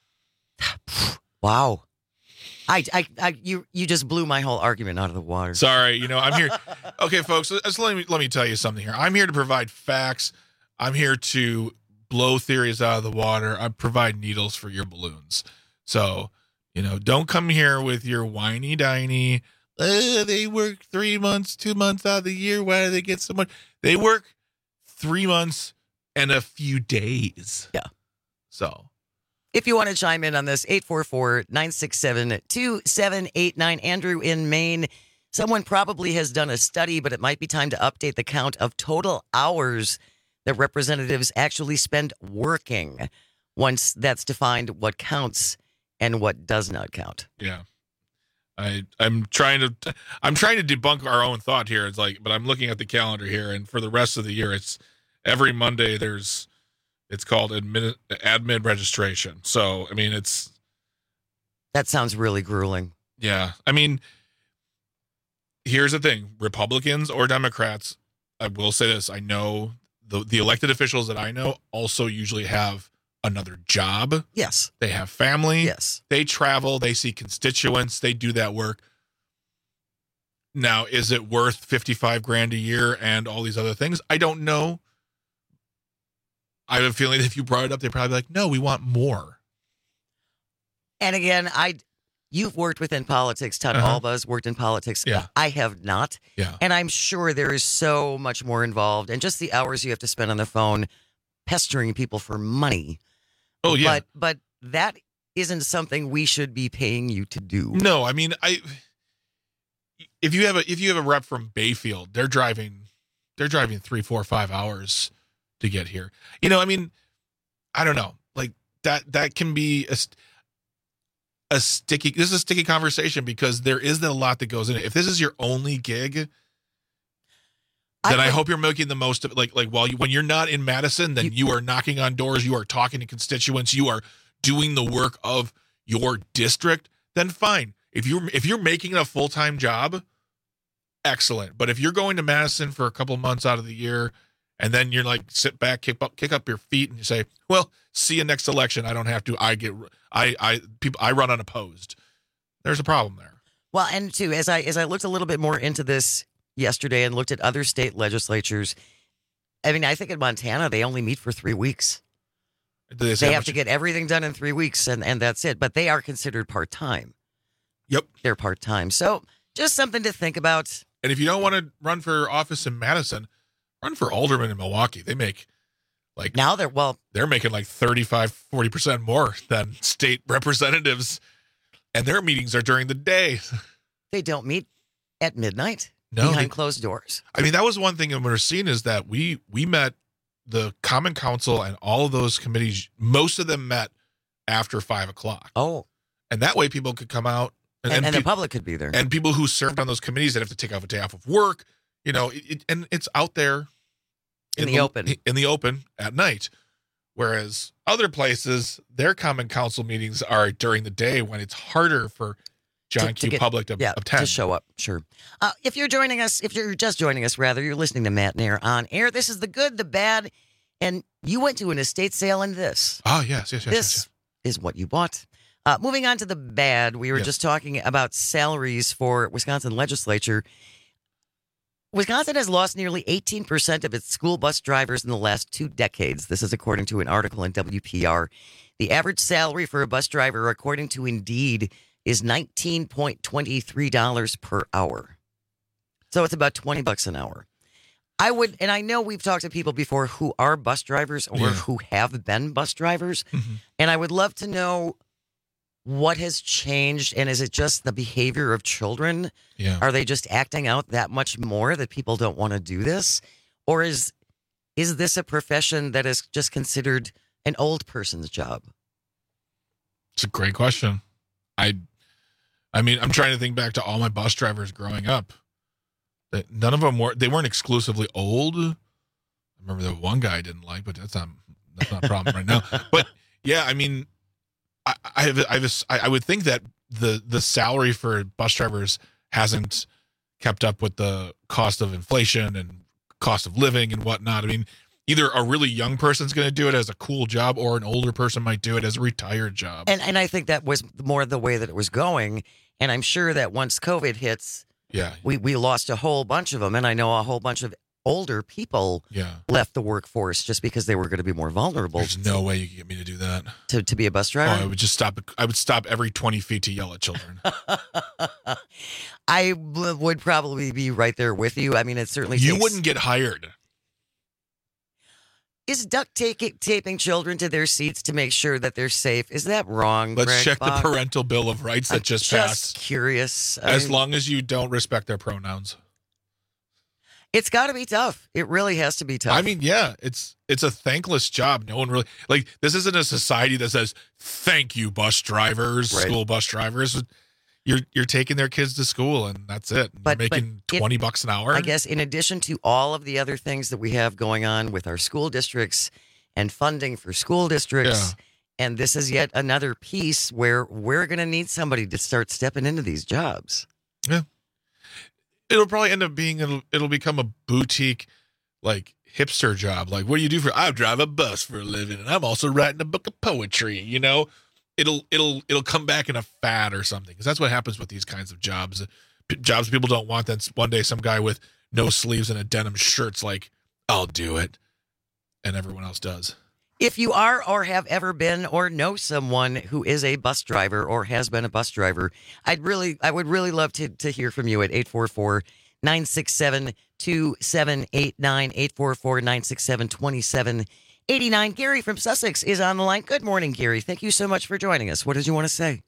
Wow. I, I, I, you, you just blew my whole argument out of the water. Sorry, you know, I'm here. Okay, folks, just let me let me tell you something here. I'm here to provide facts. I'm here to blow theories out of the water. I provide needles for your balloons. So, you know, don't come here with your whiny diny. Uh, they work three months, two months out of the year. Why do they get so much? They work three months and a few days. Yeah. So. If you want to chime in on this, eight four four, nine six seven, two seven eight nine. Andrew in Maine, someone probably has done a study, but it might be time to update the count of total hours that representatives actually spend working. Once that's defined, what counts and what does not count. Yeah. I, I'm trying to I'm trying to debunk our own thought here. It's like, but I'm looking at the calendar here, and for the rest of the year, it's every Monday there's It's called admin, admin registration. So, I mean, it's... That sounds really grueling. Yeah. I mean, here's the thing. Republicans or Democrats, I will say this. I know the, the elected officials that I know also usually have another job. Yes. They have family. Yes. They travel. They see constituents. They do that work. Now, is it worth fifty-five grand a year and all these other things? I don't know. I have a feeling that if you brought it up, they'd probably be like, no, we want more. And again, I, you've worked within politics. Todd Uh-huh. Alba has worked in politics. Yeah. I have not. Yeah. And I'm sure there is so much more involved. And just the hours you have to spend on the phone pestering people for money. Oh, yeah. But, but that isn't something we should be paying you to do. No, I mean, I if you have a if you have a rep from Bayfield, they're driving they're driving three, four, five hours to get here. You know, I mean, I don't know. Like that that can be a, a sticky this is a sticky conversation because there isn't a lot that goes in it. If this is your only gig, then I, I hope you're making the most of it. Like like while you when you're not in Madison, then you, you are knocking on doors, you are talking to constituents, you are doing the work of your district, then fine. If you're if you're making it a full-time job, excellent. But if you're going to Madison for a couple months out of the year, and then you're like, sit back, kick up, kick up your feet, and you say, "Well, see you next election. I don't have to. I get, I, I, people, I run unopposed." There's a problem there. Well, and too, as I as I looked a little bit more into this yesterday and looked at other state legislatures, I mean, I think in Montana they only meet for three weeks. They, they have to get everything done in three weeks, and and that's it. But they are considered part time. Yep, they're part time. So just something to think about. And if you don't want to run for office in Madison, run for alderman in Milwaukee. They make like now they're well they're making like thirty-five, forty percent more than state representatives, and their meetings are during the day. They don't meet at midnight no, behind they, closed doors. I mean, that was one thing that we're seeing is that we we met the Common Council and all of those committees. Most of them met after five o'clock. Oh, and that way people could come out and, and, and pe- the public could be there, and people who served on those committees that have to take off a day off of work. You know, it, it, and it's out there in, in the, the open, in the open at night. Whereas other places, their Common Council meetings are during the day when it's harder for John to, Q. to get, Public to yeah, attend. to show up. Sure. Uh, if you're joining us, if you're just joining us, rather, you're listening to Matt Nair on air. This is the good, the bad, and you went to an estate sale in this. Oh yes, yes, yes. This yes, yes. is what you bought. Uh, moving on to the bad, we were yes. just talking about salaries for Wisconsin legislature. Wisconsin has lost nearly eighteen percent of its school bus drivers in the last two decades. This is according to an article in W P R. The average salary for a bus driver, according to Indeed, is nineteen point two three dollars per hour. So it's about twenty bucks an hour. I would, and I know we've talked to people before who are bus drivers or yeah. who have been bus drivers, mm-hmm. and I would love to know what has changed, and is it just the behavior of children? Yeah. Are they just acting out that much more that people don't want to do this? Or is is this a profession that is just considered an old person's job? It's a great question. I I mean, I'm trying to think back to all my bus drivers growing up. That none of them were they weren't exclusively old. I remember the one guy I didn't like, but that's not That's not a problem right now. But yeah, I mean, I, I have, I have, I would think that the the salary for bus drivers hasn't kept up with the cost of inflation and cost of living and whatnot. I mean, either a really young person's going to do it as a cool job, or an older person might do it as a retired job. And and I think that was more the way that it was going. And I'm sure that once COVID hits, yeah, we, we lost a whole bunch of them. And I know a whole bunch of older people yeah. left the workforce just because they were going to be more vulnerable. There's no way you can get me to do that. To, to be a bus driver? Oh, I would just stop. I would stop every twenty feet to yell at children. I w- would probably be right there with you. I mean, it certainly You takes... wouldn't get hired. Is duct tape- taping children to their seats to make sure that they're safe? Is that wrong? Let's Greg check Bach? the parental bill of rights that I'm just, just passed. Curious. I As mean, long as you don't respect their pronouns. It's got to be tough. It really has to be tough. I mean, yeah, it's it's a thankless job. No one really like this. Isn't a society that says thank you, bus drivers, Right. school bus drivers. You're you're taking their kids to school, and that's it. But- You're making but it- twenty bucks an hour. I guess in addition to all of the other things that we have going on with our school districts and funding for school districts, and this is yet another piece where we're going to need somebody to start stepping into these jobs. Yeah. It'll probably end up being it'll it'll become a boutique, like hipster job. Like, what do you do for? I drive a bus for a living, and I'm also writing a book of poetry. You know, it'll it'll it'll come back in a fad or something, because that's what happens with these kinds of jobs. P- jobs people don't want. Then one day some guy with no sleeves and a denim shirt's like, I'll do it, and everyone else does. If you are or have ever been or know someone who is a bus driver or has been a bus driver, I'd really, I would really love to, to hear from you at eight four four, nine six seven, two seven eight nine, eight four four, nine six seven, two seven eight nine. Gary from Sussex is on the line. Good morning, Gary. Thank you so much for joining us. What did you want to say?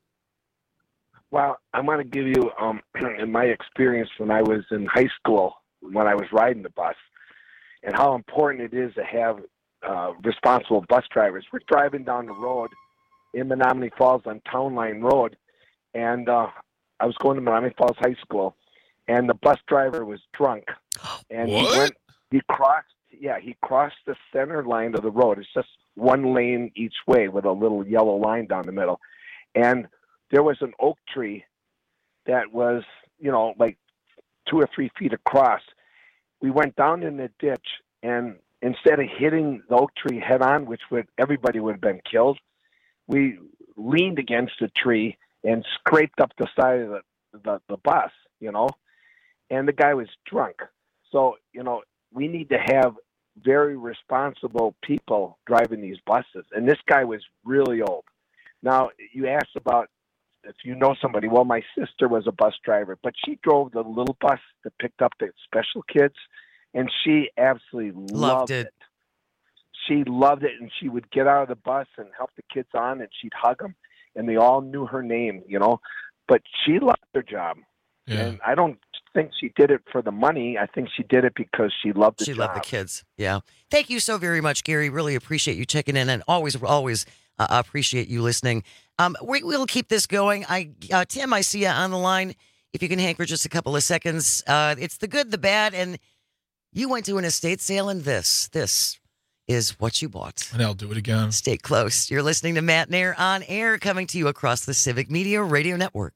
Well, I want to give you, um, in my experience when I was in high school, when I was riding the bus, and how important it is to have uh, responsible bus drivers. We're driving down the road in Menominee Falls on Town Line Road, and uh, I was going to Menominee Falls High School, and the bus driver was drunk, and What? he went, he crossed, yeah, he crossed the center line of the road. It's just one lane each way with a little yellow line down the middle, and there was an oak tree that was, you know, like two or three feet across. We went down in the ditch, and instead of hitting the oak tree head on, which would everybody would have been killed, we leaned against the tree and scraped up the side of the, the, the bus, you know, and the guy was drunk. So, you know, we need to have very responsible people driving these buses. And this guy was really old. Now, you asked about if you know somebody. Well, my sister was a bus driver, but she drove the little bus that picked up the special kids, and she absolutely loved, Loved it. it. She loved it, and she would get out of the bus and help the kids on, and she'd hug them, and they all knew her name, you know. But she loved her job, Yeah. and I don't think she did it for the money. I think she did it because she loved the She job. loved the kids. Yeah. Thank you so very much, Gary. Really appreciate you checking in, and always, always uh, appreciate you listening. Um, we, we'll keep this going. I, uh, Tim, I see you on the line. If you can hang for just a couple of seconds, uh, it's the good, the bad, and you went to an estate sale, and this, this is what you bought. And I'll do it again. Stay close. You're listening to Matt Nair on air, coming to you across the Civic Media Radio Network.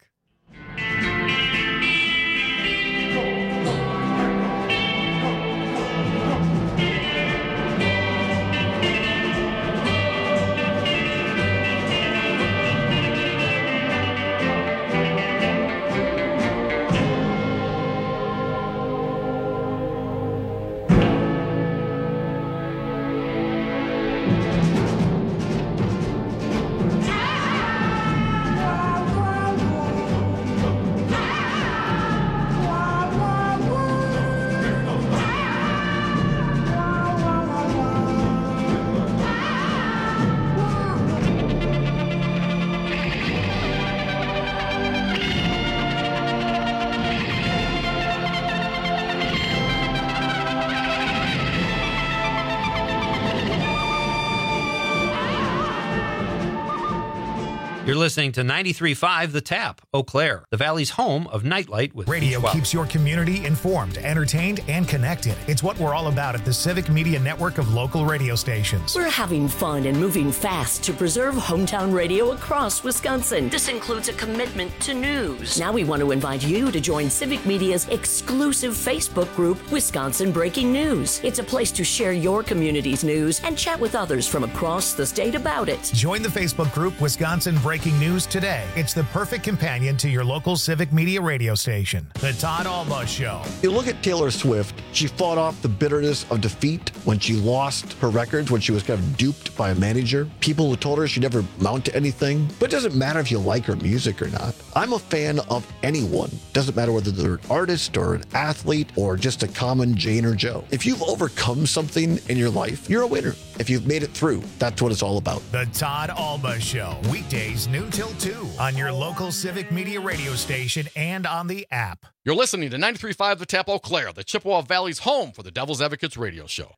listening to ninety-three point five The Tap, Eau Claire, the Valley's home of Nightlight with Radio Beach keeps your community informed, entertained, and connected. It's what we're all about at the Civic Media Network of local radio stations. We're having fun and moving fast to preserve hometown radio across Wisconsin. This includes a commitment to news. Now we want to invite you to join Civic Media's exclusive Facebook group, Wisconsin Breaking News. It's a place to share your community's news and chat with others from across the state about it. Join the Facebook group Wisconsin Breaking News today. It's the perfect companion to your local Civic Media radio station. The Todd Alba Show. You look at Taylor Swift, she fought off the bitterness of defeat when she lost her records, when she was kind of duped by a manager. People who told her she'd never amount to anything. But it doesn't matter if you like her music or not. I'm a fan of anyone. Doesn't matter whether they're an artist or an athlete or just a common Jane or Joe. If you've overcome something in your life, you're a winner. If you've made it through, that's what it's all about. The Todd Alba Show. Weekdays noon till two on your local Civic Media radio station and on the app. You're listening to ninety-three point five The Tap, Eau Claire, the Chippewa Valley's home for the Devil's Advocates radio show.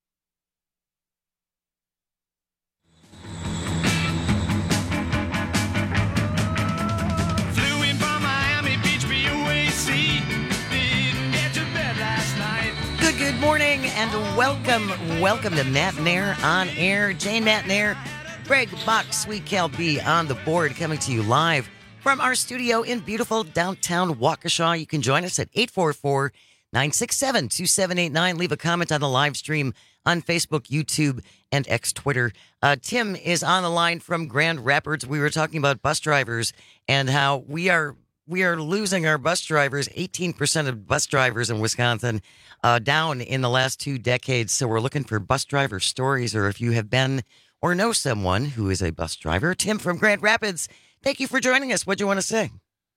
Flew in from Miami Beach, B U A C. Didn't get to bed last night. Good, good morning, and welcome, welcome to Matt Nair on air. Jane Matt Nair, Greg Bach, Sweet Cal B on the board, coming to you live from our studio in beautiful downtown Waukesha. You can join us at eight four four, nine six seven, two seven eight nine. Leave a comment on the live stream on Facebook, YouTube, and X Twitter. Uh, Tim is on the line from Grand Rapids. We were talking about bus drivers and how we are we are losing our bus drivers. eighteen percent of bus drivers in Wisconsin uh, down in the last two decades. So we're looking for bus driver stories, or if you have been or know someone who is a bus driver. Tim from Grand Rapids, thank you for joining us. What do you want to say?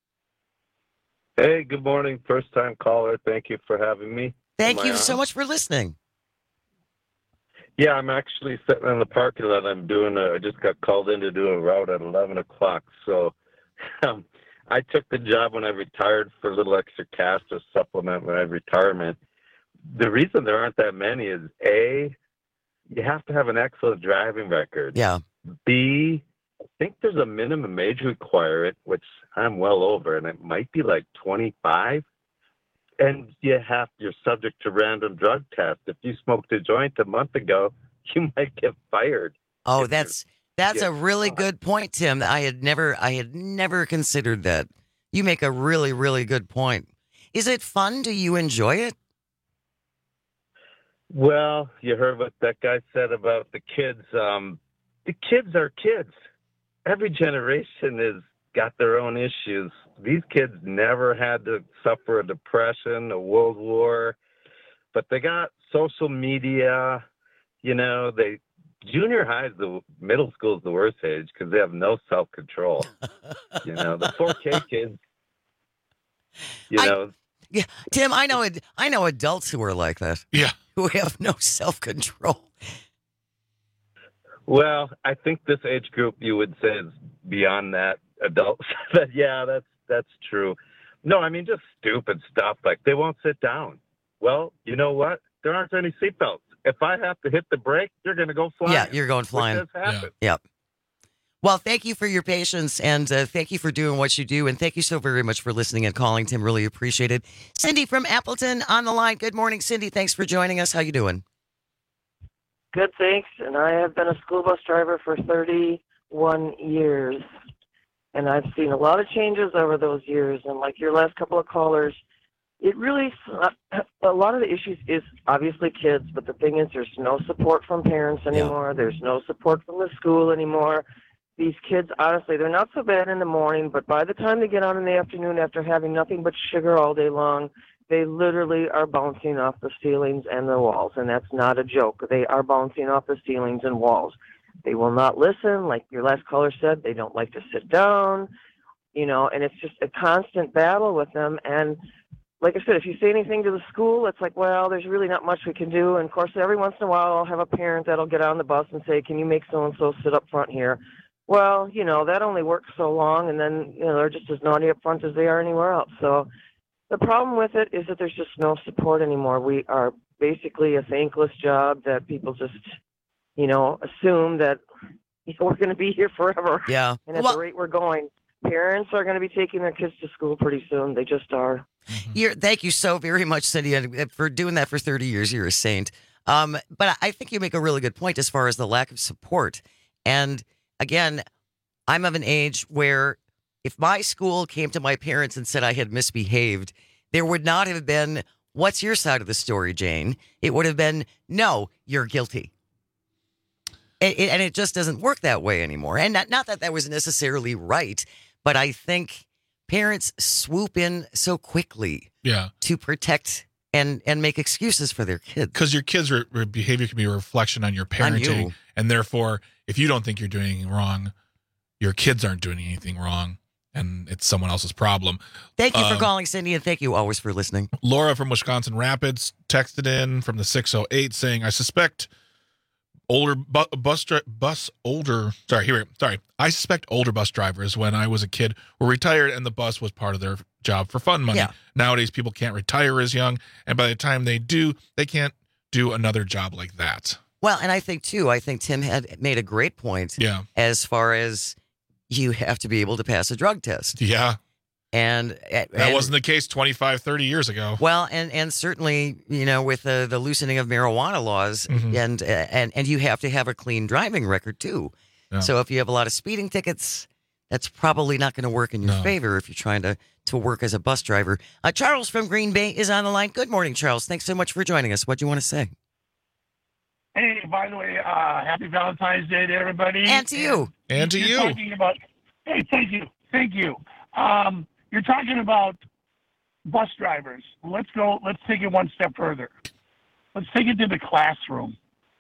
Hey, good morning. First time caller. Thank you for having me. Thank you so much for listening. Yeah, I'm actually sitting in the parking lot. I'm doing a, I just got called in to do a route at eleven o'clock. So um, I took the job when I retired for a little extra cash to supplement my retirement. The reason there aren't that many is A, you have to have an excellent driving record. Yeah. B, I think there's a minimum age requirement, which I'm well over, and it might be like twenty-five. And you have, you're subject to random drug tests. If you smoked a joint a month ago, you might get fired. Oh, that's that's yeah. a really good point, Tim. I had never I had never considered that. You make a really, really good point. Is it fun? Do you enjoy it? Well, you heard what that guy said about the kids. Um, the kids are kids. Every generation has got their own issues. These kids never had to suffer a depression, a world war, but they got social media. You know, they junior high is the middle school is the worst age because they have no self-control. You know, the four K kids. You I, know, yeah, Tim. I know. I know adults who are like that. Yeah, who have no self-control. Well, I think this age group you would say is beyond that, adults. But yeah, that's that's true. No, I mean just stupid stuff like they won't sit down. Well, you know what? There aren't any seatbelts. If I have to hit the brake, you're going to go flying. Yeah, you're going flying. Which has happened. Yeah. Yep. Well, thank you for your patience, and uh, thank you for doing what you do, and thank you so very much for listening and calling, Tim. Really appreciate it. Cindy from Appleton on the line. Good morning, Cindy. Thanks for joining us. How you doing? Good, thanks. And I have been a school bus driver for thirty-one years. And I've seen a lot of changes over those years. And like your last couple of callers, it really, a lot of the issues is obviously kids. But the thing is, there's no support from parents anymore. Yeah. There's no support from the school anymore. These kids, honestly, they're not so bad in the morning. But by the time they get on in the afternoon after having nothing but sugar all day long, they literally are bouncing off the ceilings and the walls, and that's not a joke. They are bouncing off the ceilings and walls. They will not listen, like your last caller said. They don't like to sit down, you know, and it's just a constant battle with them. And like I said, if you say anything to the school, it's like, well, there's really not much we can do. And, of course, every once in a while I'll have a parent that'll get on the bus and say, can you make so-and-so sit up front here? Well, you know, that only works so long, and then, you know, they're just as naughty up front as they are anywhere else. So the problem with it is that there's just no support anymore. We are basically a thankless job that people just, you know, assume that we're going to be here forever. Yeah. And at Well- the rate we're going, parents are going to be taking their kids to school pretty soon. They just are. You're, thank you so very much, Cindy, and for doing that for thirty years. You're a saint. Um, but I think you make a really good point as far as the lack of support. And again, I'm of an age where if my school came to my parents and said I had misbehaved, there would not have been, what's your side of the story, Jane? It would have been, no, you're guilty. And it, and it just doesn't work that way anymore. And not, not that that was necessarily right, but I think parents swoop in so quickly Yeah. to protect and and make excuses for their kids. Because your kids' re- re- behavior can be a reflection on your parenting. you. And therefore, if you don't think you're doing anything wrong, your kids aren't doing anything wrong. And it's someone else's problem. Thank you for Um, calling, Cindy, and thank you always for listening. Laura from Wisconsin Rapids texted in from the six oh eight saying, I suspect older bu- bus dri- bus older sorry here sorry I suspect older bus drivers when I was a kid were retired and the bus was part of their job for fun money. Yeah. Nowadays people can't retire as young, and by the time they do, they can't do another job like that. Well, and I think, too, I think Tim had made a great point Yeah. as far as you have to be able to pass a drug test. Yeah. And, and That wasn't the case twenty-five, thirty years ago. Well, and and certainly, you know, with the, the loosening of marijuana laws, Mhm. and and and you have to have a clean driving record too. Yeah. So if you have a lot of speeding tickets, that's probably not going to work in your No. favor if you're trying to to work as a bus driver. Uh, Charles from Green Bay is on the line. Good morning, Charles. Thanks so much for joining us. What do you want to say? Hey, by the way, uh, happy Valentine's Day to everybody. And to you. And to you're you. Talking about, hey, thank you. Thank you. Um, you're talking about bus drivers. Let's go, let's take it one step further. Let's take it to the classroom.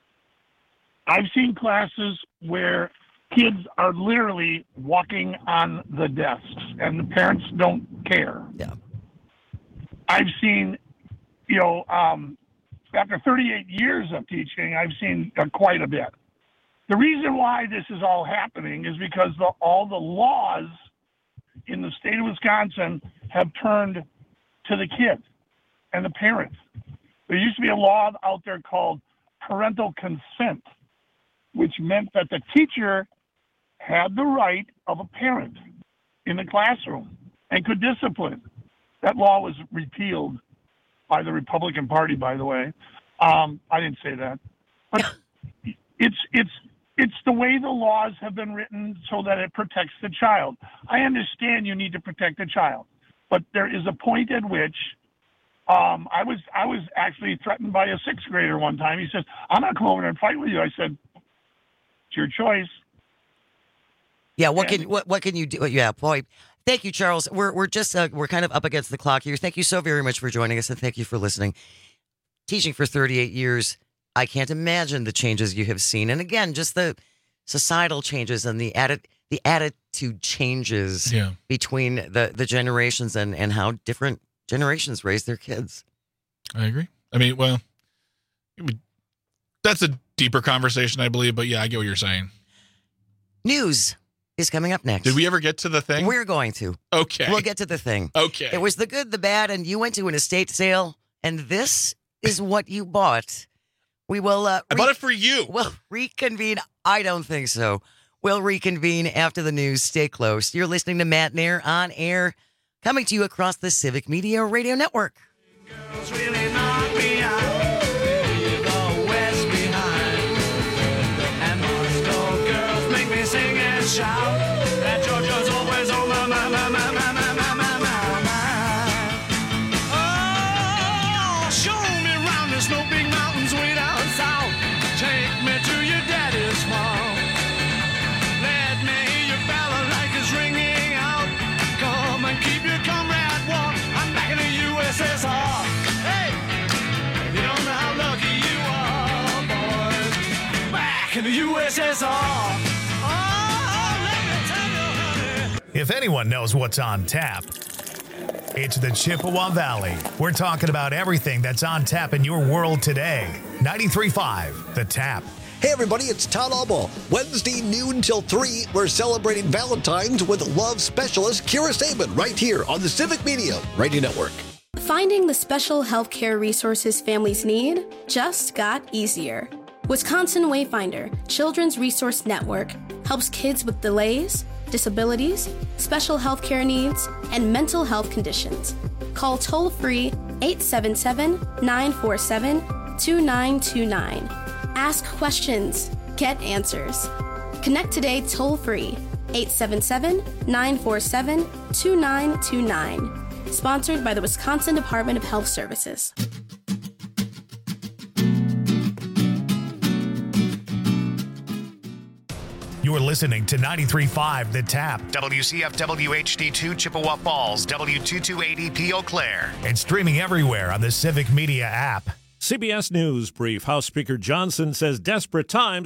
I've seen classes where kids are literally walking on the desks and the parents don't care. Yeah. I've seen, you know, um, after thirty-eight years of teaching, I've seen uh, quite a bit. The reason why this is all happening is because the, all the laws in the state of Wisconsin have turned to the kid and the parents. There used to be a law out there called parental consent, which meant that the teacher had the right of a parent in the classroom and could discipline. That law was repealed by the Republican Party, by the way. Um, I didn't say that. But it's it's it's the way the laws have been written so that it protects the child. I understand you need to protect the child, but there is a point at which um, I was I was actually threatened by a sixth grader one time. He says, "I'm going to come over there and fight with you." I said, "It's your choice." Yeah, what can what what can you do? Yeah, boy. Thank you, Charles. We're we're just uh, we're kind of up against the clock here. Thank you so very much for joining us, and thank you for listening. Teaching for thirty-eight years, I can't imagine the changes you have seen, and again, just the societal changes and the atti- the attitude changes Yeah. between the the generations and and how different generations raise their kids. I agree. I mean, well, I mean, that's a deeper conversation, I believe, but yeah, I get what you're saying. News is coming up next. Did we ever get to the thing? We're going to. Okay. We'll get to the thing. Okay. It was the good, the bad, and you went to an estate sale, and this is what you bought. We will. Uh, I bought it for you. We'll reconvene. I don't think so. We'll reconvene after the news. Stay close. You're listening to Matt Nair on air, coming to you across the Civic Media Radio Network. Really knock me out, leave the West behind. And Moscow girls make me sing and shout that Georgia's always on my, my, my, my, my, my, my, my, my, my. Oh, show me around, there's no big mountains way down south. Take me to your daddy's farm. Let me hear your balalaikas ringing out. Come and keep your comrade warm. I'm back in the U S S R. In the U S S R. Oh, let me tell you, honey. If anyone knows what's on tap, it's the Chippewa Valley. We're talking about everything that's on tap in your world today. ninety-three point five, The Tap. Hey everybody, it's Todd Albaugh. Wednesday noon till three, we're celebrating Valentine's with love specialist Kira Sabin right here on the Civic Media Radio Network. Finding the special healthcare resources families need just got easier. Wisconsin Wayfinder, Children's Resource Network, helps kids with delays, disabilities, special health care needs, and mental health conditions. Call toll-free eight seven seven, nine four seven, two nine two nine. Ask questions. Get answers. Connect today toll-free eight seven seven, nine four seven, two nine two nine. Sponsored by the Wisconsin Department of Health Services. You're listening to ninety-three point five The Tap, W C F W H D two Chippewa Falls, W two two eight zero P Eau Claire, and streaming everywhere on the Civic Media app. C B S News brief. House Speaker Johnson says desperate times